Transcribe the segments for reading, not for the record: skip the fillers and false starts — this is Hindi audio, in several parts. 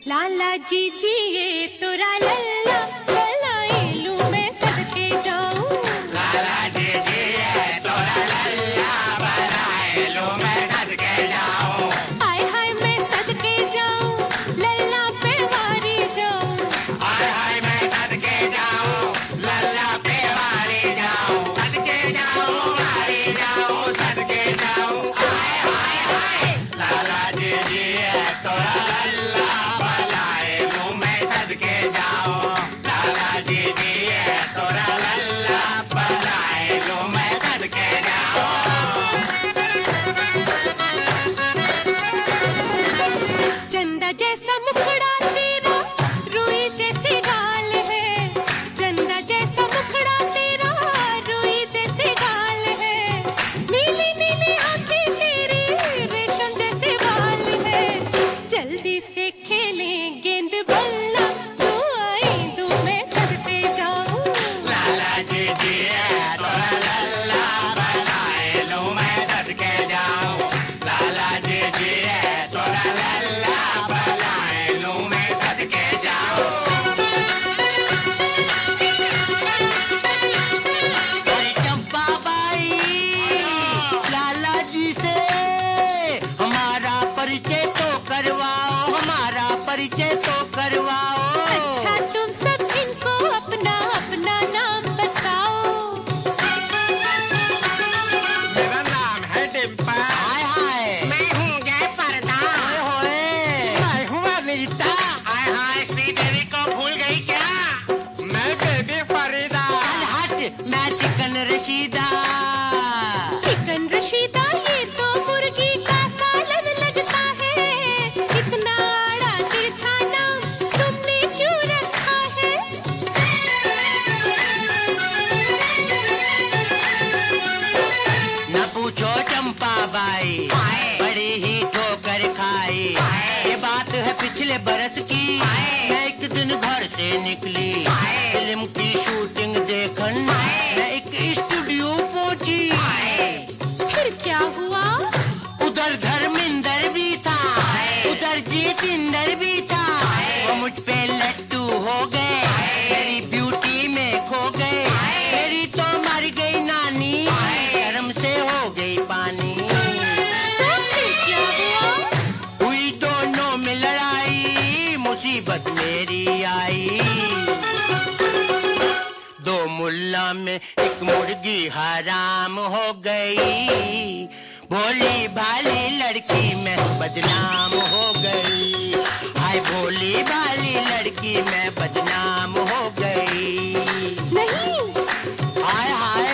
लाला जी जिए तोरा लल्ला बलाई लूं मैं सदके जाऊं। लाला जी जिए तोरा लल्ला बलाई लूं मैं सदके जाऊं। हाय हाय मैं सदके जाऊं लल्ला पे वारी जाऊं। हाय हाय मैं सदके जाऊं लल्ला पे वारी जाऊं। सदके जाऊं वारी जाऊं सदके जाऊं। हाय हाय हाय लाला जी जिए तोरा लल्ला बलाई लूं मैं सदके जाऊं। लाला जी जिए तोरा लल्ला बलाई लूं मैं सदके जाऊं। चंदा जैसा मुखड़ा तेरा रुई जैसी गाल है। चंदा जैसा मुखड़ा तेरा रुई जैसी गाल है। नीली नीली आंखें तेरी रेशम जैसे बाल है। जल्दी से खेलें गेंद बल्ला तू आई तू मैं सदके जाऊं। लाला जी जिए तोरा लल्ला बलाई लूं मैं सदके जाऊं। लाला जी जिए तोरा लल्ला बलाई लूं मैं सदके जाऊं। अरे चंपा बाई, लाला जी से हमारा परिचय तो करवाओ, हमारा परिचय तो करवाओ। अच्छा तुम सब इनको अपना अपना नाम बताओ। मेरा नाम है डिम्पल। हाय हाय, मैं हूँ जय पर्दा। होए, मैं हूँ अनीता। हाय हाय श्रीदेवी को भूल गई क्या? मैं बेबी फरीदा। चल हट, मैं चिकन रशीदा। चिकन रशीदा ये तो मुर्गी का सालन लगता है। इतना आड़ा तिरछा नाम तुमने क्यों रखा है? न पूछो चंपा बाई, बड़ी ही ठोकर खाई। ये बात है पिछले बरस की, मैं एक दिन घर से निकली फिल्म की शूटिंग देखन, मैं एक स्टूडियो पहुंची। फिर क्या हुआ? उधर धर्मिंदर भी था, उधर जितेंद्र भी था। वो मुझ पे लट्टू हो गए, मेरी ब्यूटी में खो गए। मेरी तो मर गई नानी, शर्म से हो गई पानी। तो फिर क्या हुआ? हुई दोनों में लड़ाई, मुसीबत मेरी आई। दो मुल्ला में एक मुर्गी हराम हो गई। भोली भाली लड़की में बदनाम हो गई। हाय भोली भाली लड़की में बदनाम हो गई। नहीं हाय हाय,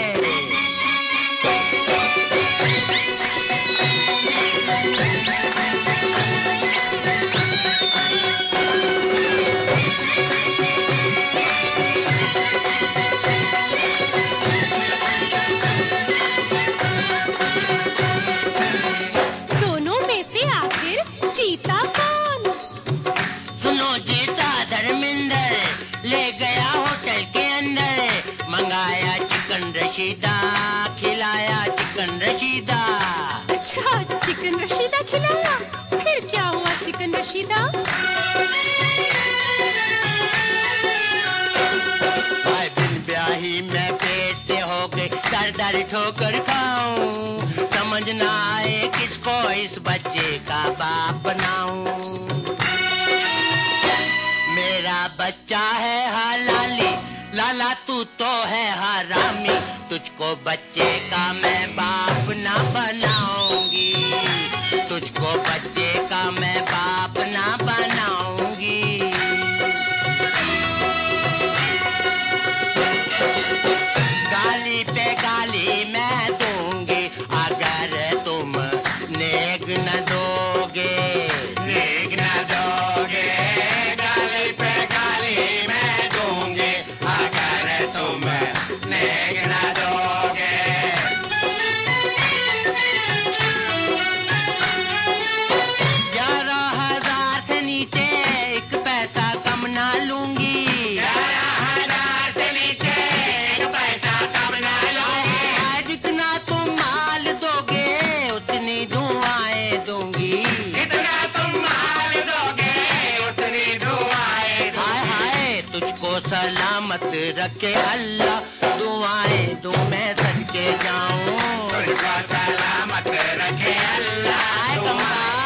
दोनों में से आखिर जीता कौन? सुनो जीता धर्मिंदर, ले गया होटल के अंदर, मंगाया चिकन रशीदा, खिलाया चिकन रशीदा। अच्छा चिकन रशीदा खिलाया। फिर क्या हुआ चिकन रशीदा? हाय बिन ब्याही मैं पेट से हो गई, दर दर ठोकर खाऊं। समझ ना आए किसको इस बच्चे का बाप बनाऊं। मेरा बच्चा है हलाली, लाला तू तो है हरामी। तुझको बच्चे का मैं बाप ना बनाऊंगी, तुझको बच्चे का मैं बाप ना बनाऊंगी। गाली पे गाली मैं दूंगी, अगर तुम नेग न दोगे। नेग न दोगे, गाली पे गाली मैं दूंगी, अगर तुम नेग न दोगे। तुझको सलामत रखे अल्लाह, दुआएं दूं मैं सदके जाऊं। तुझको सलामत रखे अल्लाह, दुआएं